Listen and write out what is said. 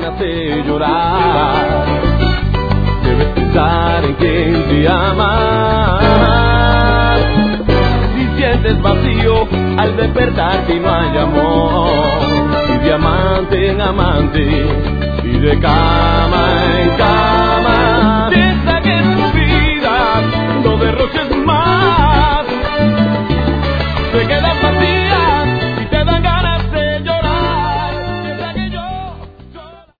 hace llorar. Debes pensar en quien te ama. Si sientes vacío al despertar y no hay amor, y de amante en amante, y de cama en cama.